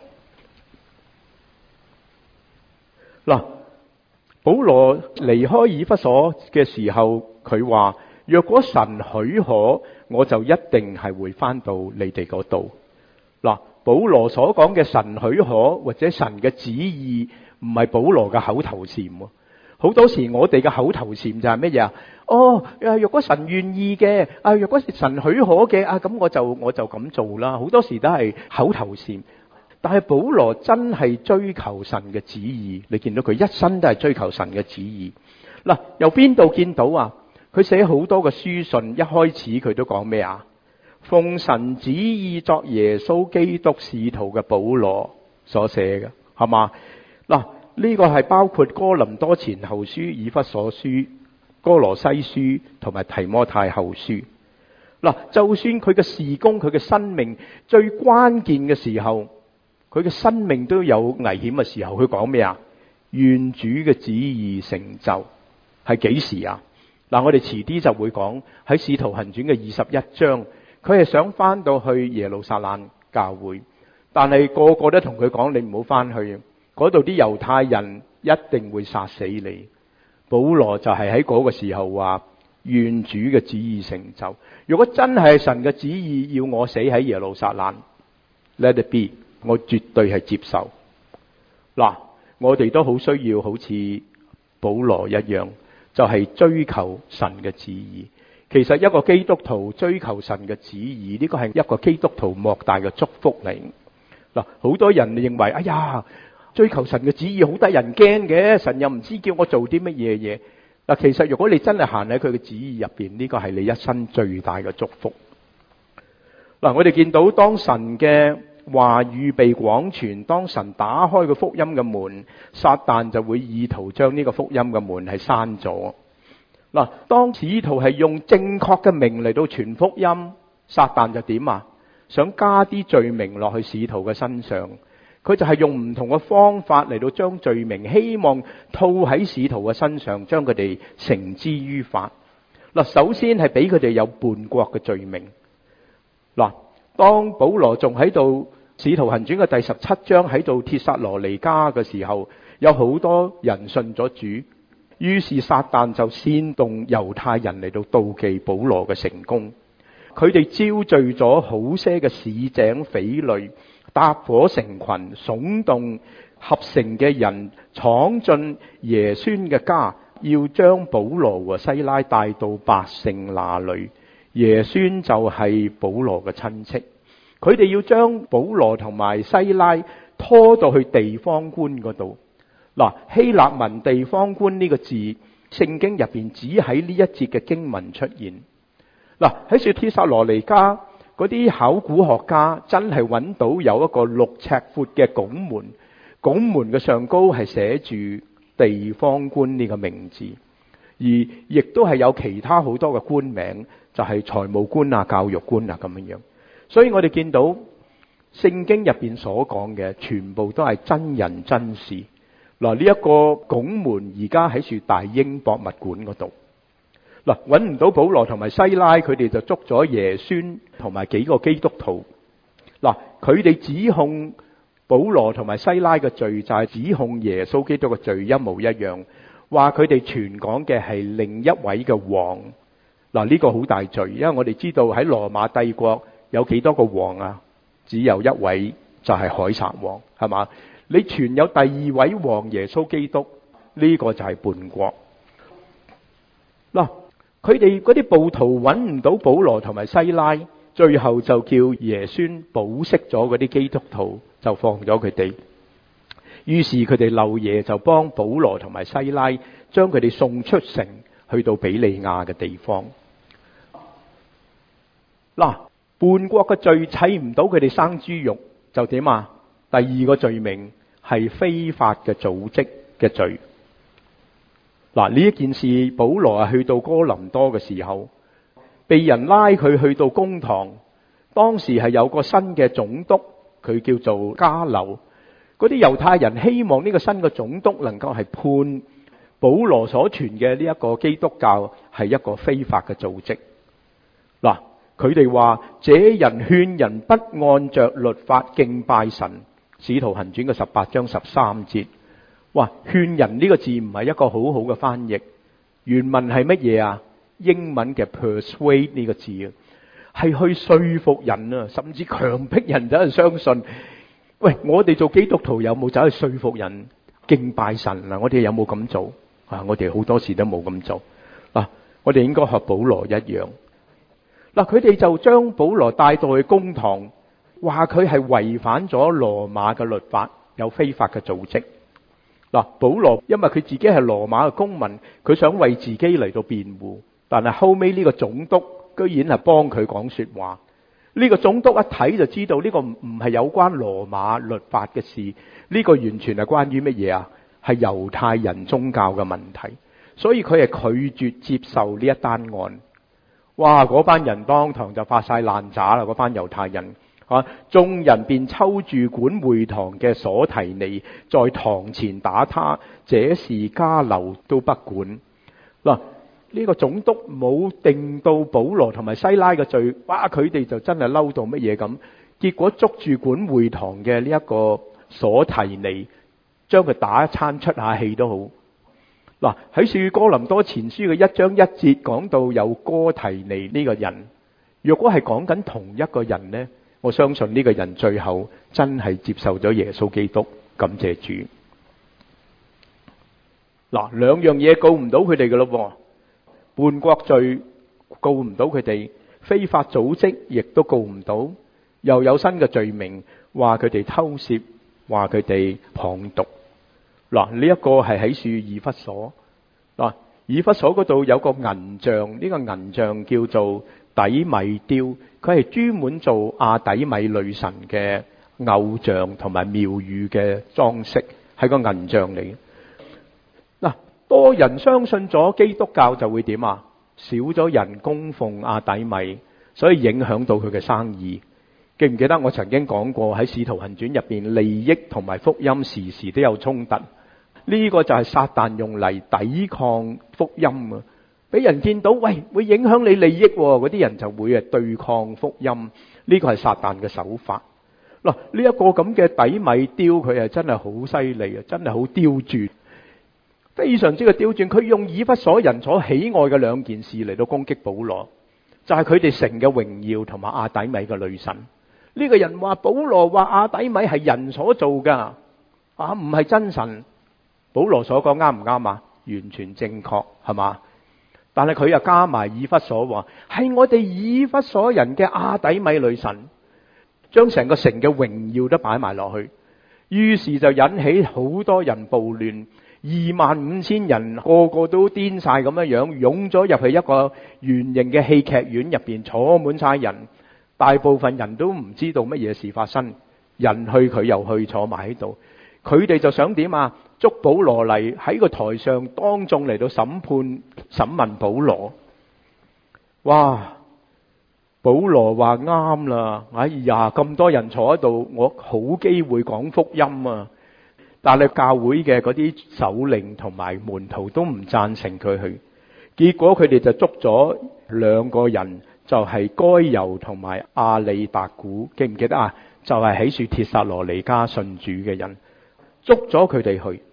嗱，保羅離開以弗所嘅時候，佢話：若果神許可，我就一定係會翻到你哋嗰度。嗱，保羅所講嘅神許可或者神嘅旨意，唔係保羅嘅口頭禪。好多時我哋嘅口頭禪就係乜嘢啊？若果神願意嘅，若果神許可嘅，咁我就咁做啦。好多時都係口頭禪，但係保羅真係追求神嘅旨意。你見到佢一生都係追求神嘅旨意。嗱，由邊度見到啊？佢寫好多嘅書信，一開始佢都講咩啊？奉神旨意作耶穌基督使徒嘅保羅所寫嘅，係嘛？嗱，呢個係包括哥林多前後書、以弗所書、哥羅西書同埋提摩太後書。嗱，就算佢嘅事工、佢嘅生命最關鍵嘅時候，佢嘅生命都有危險嘅時候，佢講咩啊？願主嘅旨意成就，係幾時啊？嗱，我哋遲啲就會講喺使徒行傳嘅21章，佢係想翻到去耶路撒冷教會，但係個個都同佢講：你唔好翻去，嗰度啲猶太人一定會殺死你。保羅就係喺嗰個時候話：願主嘅旨意成就。如果真係神嘅旨意要我死喺耶路撒冷， let it be， 我絕對係接受。嗱，我哋都好需要好似保羅一樣，就係追求神嘅旨意。其實一個基督徒追求神嘅旨意，呢個係一個基督徒莫大嘅祝福嚟。嗱，好多人認為：哎呀，追求神嘅旨意好得人驚嘅，神又唔知叫我做啲乜嘢嘢。嗱，其實如果你真係行喺佢嘅旨意入邊，呢個係你一生最大嘅祝福。嗱，我哋見到當神嘅話語被廣傳，當神打開個福音嘅門，撒旦就會意圖將呢個福音嘅門係閂咗。嗱，當使徒係用正確嘅名嚟到傳福音，撒旦就點啊？想加啲罪名落去使徒嘅身上，佢就係用唔同嘅方法嚟到將罪名希望套喺使徒嘅身上，將佢哋繩之於法。嗱，首先係俾佢哋有叛國嘅罪名。嗱，當保羅仲喺度使徒行傳嘅第17章喺度帖撒羅尼迦嘅時候，有好多人信咗主。於是撒旦就煽動猶太人嚟到妒忌保羅嘅成功，佢哋招聚咗好些嘅市井匪類，搭伙成群，聳動合城嘅人，闖進耶孫嘅家，要將保羅和西拉帶到百姓那裏。耶孫就係保羅嘅親戚，佢哋要將保羅同埋西拉拖到去地方官嗰度。嗱，希臘文地方官呢個字，聖經入邊只喺呢一節嘅經文出現。嗱，喺說帖撒羅尼迦嗰啲考古學家真係揾到有一個6尺闊嘅拱門，拱門嘅上高係寫住地方官呢個名字，而亦都係有其他好多嘅官名，就係財務官啊、教育官啊咁樣樣。所以我哋見到聖經入邊所講嘅全部都係真人真事。嗱，呢一個拱門而家喺住大英博物館嗰度。嗱，揾唔到保羅同埋西拉，佢哋就捉咗耶孫同埋幾個基督徒。嗱，佢哋指控保羅同埋西拉嘅罪就係指控耶穌基督嘅罪一模一樣，話佢哋傳講嘅係另一位嘅王。嗱，呢個好大罪，因為我哋知道喺羅馬帝國有幾多個王啊？只有一位，就係凱撒王，係嘛？你傳有第二位王耶穌基督，呢個就係叛國。嗱，佢哋嗰啲暴徒揾唔到保羅同埋西拉，最後就叫耶孫保釋咗嗰啲基督徒，就放咗佢哋。於是佢哋漏夜就幫保羅同埋西拉將佢哋送出城，去到比利亞嘅地方。嗱，叛國嘅罪砌唔到佢哋生豬肉，就點啊？第二個罪名係非法嘅組織嘅罪。嗱，呢一件事，保羅去到哥林多嘅時候，被人拉佢去到公堂。當時係有個新嘅總督，佢叫做加流。 嗰啲猶太人希望呢個新嘅總督能夠係判保羅所傳嘅呢一個基督教係一個非法嘅組織。嗱，佢哋話這人勸人不按着律法敬拜神，使徒行傳嘅18章13節。哇，勸人呢個字唔係一個好好嘅翻譯，原文係乜嘢啊？英文嘅 persuade 呢個字啊，係去說服人啊，甚至強迫人走去相信。喂，我哋做基督徒有冇走去說服人敬拜神啊？我哋有冇咁做啊？我哋好多時都冇咁做。我哋應該學保羅一樣。佢哋就將保羅帶到去公堂，話佢係違反咗羅馬嘅律法，有非法嘅組織。保羅因為佢自己係羅馬嘅公民，佢想為自己嚟到辯護，但係後尾呢個總督居然係幫佢講說話。呢個總督一睇就知道呢個唔係有關羅馬律法嘅事，呢個完全係關於乜嘢啊？係猶太人宗教嘅問題，所以佢係拒絕接受呢一單案。哇！嗰班人當堂就發晒爛渣啦！嗰班猶太人眾人便抽住管會堂嘅所提尼，在堂前打他，這事加流都不管。呢個總督冇定到保羅同埋西拉嘅罪，哇！佢哋就真係嬲到乜嘢咁，結果捉住管會堂嘅呢一個所提尼，將佢打一餐出下氣都好。喺《哥林多前書》嘅1章1節講到有哥提尼呢個人，若果係講緊同一個人呢，我相信呢個人最後真係接受咗耶穌基督，感謝主。兩樣嘢告唔到佢哋嘅咯，叛國罪告唔到佢哋，非法組織亦都告唔到，又有新嘅罪名，話佢哋偷竊，話佢哋謗讟。呢一個係喺書以弗所。以弗所嗰度有個銀像，呢個銀像叫做底米雕，佢係專門做亞底米女神嘅偶像同埋廟宇嘅裝飾，係個銀像嚟。多人相信咗基督教就會點啊？少咗人供奉亞底米，所以影響到佢嘅生意。記唔記得我曾經講過喺《使徒行傳》入邊，利益同埋福音時時都有衝突。呢個就係撒旦用嚟抵抗福音啊！俾人見到，喂，會影響你利益，嗰啲人就會對抗福音。呢個係撒旦嘅手法。呢一個咁嘅底米雕，佢係真係好犀利啊！真係好刁鑽，非常之嘅刁鑽。佢用以弗所人所喜愛嘅兩件事嚟到攻擊保羅，就係佢哋城嘅榮耀同埋亞底米嘅女神。呢個人話保羅話亞底米係人所做噶，唔係真神。保羅所講啱唔啱啊？完全正確，係嘛？但係佢又加埋以弗所話係我哋以弗所人嘅亞底米女神，將成個城嘅榮耀都擺埋落去，於是就引起好多人暴亂，25,000人個個都癲晒咁樣樣，湧咗入去一個圓形嘅戲劇院入邊，坐滿晒人，大部分人都唔知道乜嘢事發生，人去佢又去，坐埋喺度。佢哋就想點啊？捉保羅嚟喺個台上當眾嚟到審問保羅。哇！保羅話啱啦，哎呀，咁多人坐喺度，我好機會講福音啊！但係教會嘅嗰啲首領同埋門徒都唔贊成佢去，結果佢哋就捉咗兩個人，就係該猶同埋亞里達古，記唔記得啊？就係喺住帖撒羅尼迦信主嘅人。捉咗佢哋去，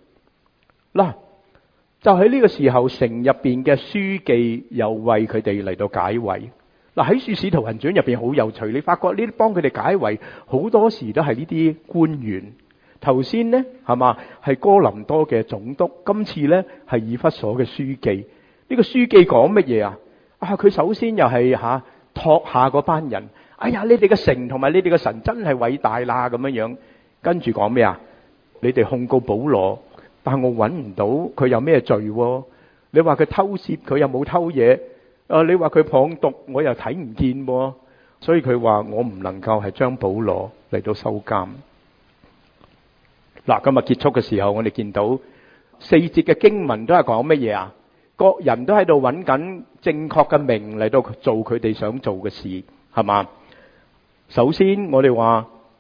就喺呢個時候，城入邊嘅書記又為佢哋嚟到解圍。喺《使徒行傳》入邊好有趣，你發覺呢啲幫佢哋解圍好多時都係呢啲官員。頭先呢係嘛，係哥林多嘅總督，今次呢係以弗所嘅書記。呢個書記講乜嘢啊？佢首先又係托下嗰班人，哎呀，你哋嘅城同埋你哋嘅神真係偉大啦咁樣樣。跟住講咩啊？你哋控告保羅，但我揾唔到佢有咩罪。你話佢偷竊，佢又冇偷嘢。你話佢謗讟，我又睇唔見。所以佢話我唔能夠係將保羅嚟到收監。今日結束嘅時候，我哋見到4節嘅經文都係講乜嘢啊？各人都喺度揾緊正確嘅名嚟到做佢哋想做嘅事，係嘛？首先我哋話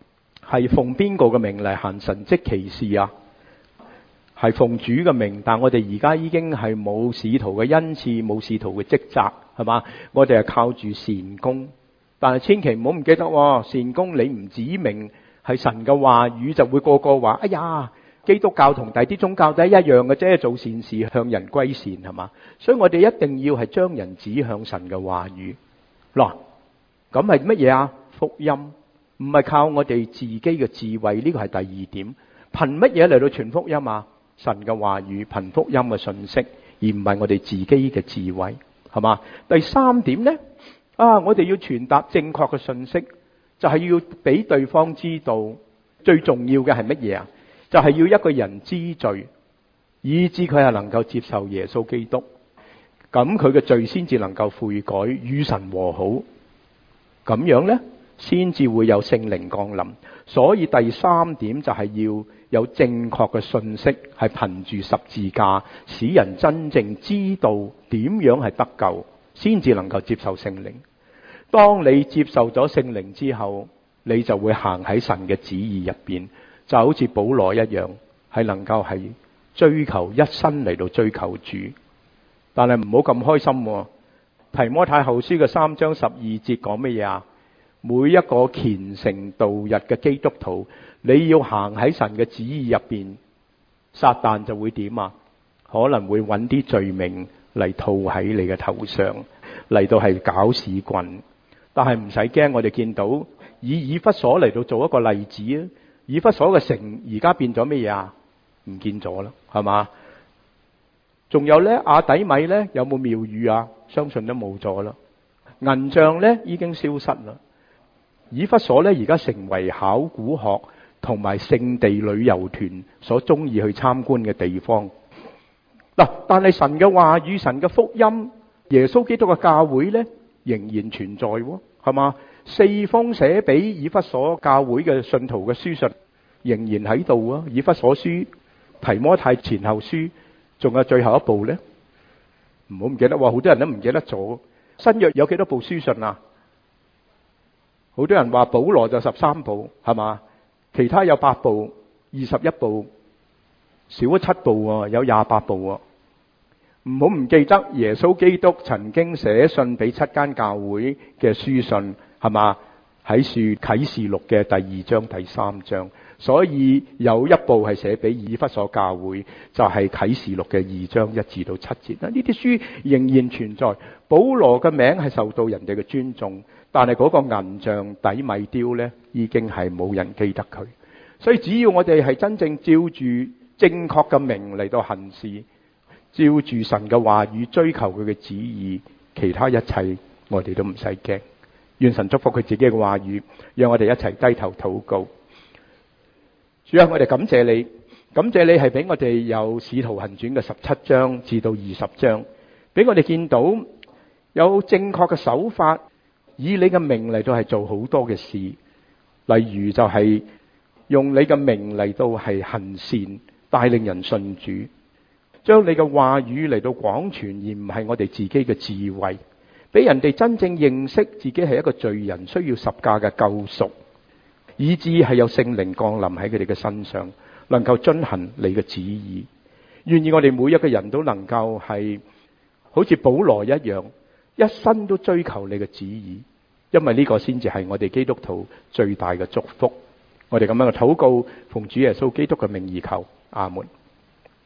係奉邊個嘅名嚟行神蹟奇事啊？係奉主嘅名，但我哋而家已經係冇使徒嘅恩賜，冇使徒嘅職責，係嘛？我哋係靠住善功，但係千祈唔好唔記得喎，善功你唔指明係神嘅話語，就會個個話：哎呀，基督教同第啲宗教都係一樣嘅啫，做善事向人歸善，係嘛？所以我哋一定要係將人指向神嘅話語。嗱，咁係乜嘢啊？福音唔係靠我哋自己嘅智慧，呢個係第二點。憑乜嘢嚟到傳福音啊？神嘅話語，憑福音嘅信息，而唔係我哋自己嘅智慧，係嘛？第三點呢，我哋要傳達正確嘅信息，就係要俾對方知道最重要嘅係乜嘢啊？就係要一個人知罪，以致佢係能夠接受耶穌基督，咁佢嘅罪先至能夠悔改，與神和好，咁樣呢，先至會有聖靈降臨。所以第三點就係要有正確嘅信息，係憑住十字架，使人真正知道點樣係得救，先至能夠接受聖靈。當你接受咗聖靈之後，你就會行喺神嘅旨意入邊，就好似保羅一樣，係能夠係追求一生嚟到追求主。但係唔好咁開心喎。提摩太後書嘅3章12節講乜嘢啊？每一個虔誠度日嘅基督徒，你要行喺神嘅旨意入邊，撒旦就會點啊？可能會揾啲罪名嚟套喺你嘅頭上，嚟到係搞屎棍。但係唔使驚，我哋見到以弗所嚟到做一個例子啊！以弗所嘅城而家變咗乜嘢啊？唔見咗啦，係嘛？仲有呢，亞底米呢，有冇廟宇啊？相信都冇咗啦。銀像呢，已經消失啦。以弗所呢，而家成為考古學同埋聖地旅遊團所中意去參觀嘅地方。嗱，但係神嘅話語、神嘅福音、耶穌基督嘅教會呢，仍然存在喎，係嘛？4封寫俾以弗所教會嘅信徒嘅書信仍然喺度啊。以弗所書、提摩太前後書，仲有最後一部呢，唔好唔記得喎，好多人都唔記得咗。新約有幾多部書信啊？好多人話保羅就13部，係嘛？其他有8部、21部，少咗7部喎，有28部喎。唔好唔記得耶穌基督曾經寫信俾7間教會嘅書信，係嘛？喺啟示錄嘅第2章、第3章，所以有一部係寫俾以弗所教會，就係啟示錄嘅2章1至到7節啦。呢啲書仍然存在，保羅嘅名係受到人哋嘅尊重，但係嗰個銀像底米丟呢，已經係冇人記得佢。所以只要我哋係真正照住正確嘅名嚟到行事，照住神嘅話語追求佢嘅旨意，其他一切我哋都唔使驚。願神祝福佢自己嘅話語，讓我哋一齊低頭禱告。主啊，我哋感謝你，感謝你係俾我哋有使徒行傳嘅17章至到20章，俾我哋見到有正確嘅手法，以你嘅名嚟到係做好多嘅事。例如就係用你嘅名嚟到係行善，帶領人信主，將你嘅話語嚟到廣傳，而唔係我哋自己嘅智慧，俾人哋真正認識自己係一個罪人，需要十架嘅救贖，以致係有聖靈降臨喺佢哋嘅身上，能夠遵行你嘅旨意。願意我哋每一個人都能夠係好似保羅一樣，一生都追求你嘅旨意，因為呢個先至係我哋基督徒最大嘅祝福。我哋咁樣嘅禱告，奉主耶穌基督嘅名而求，阿門。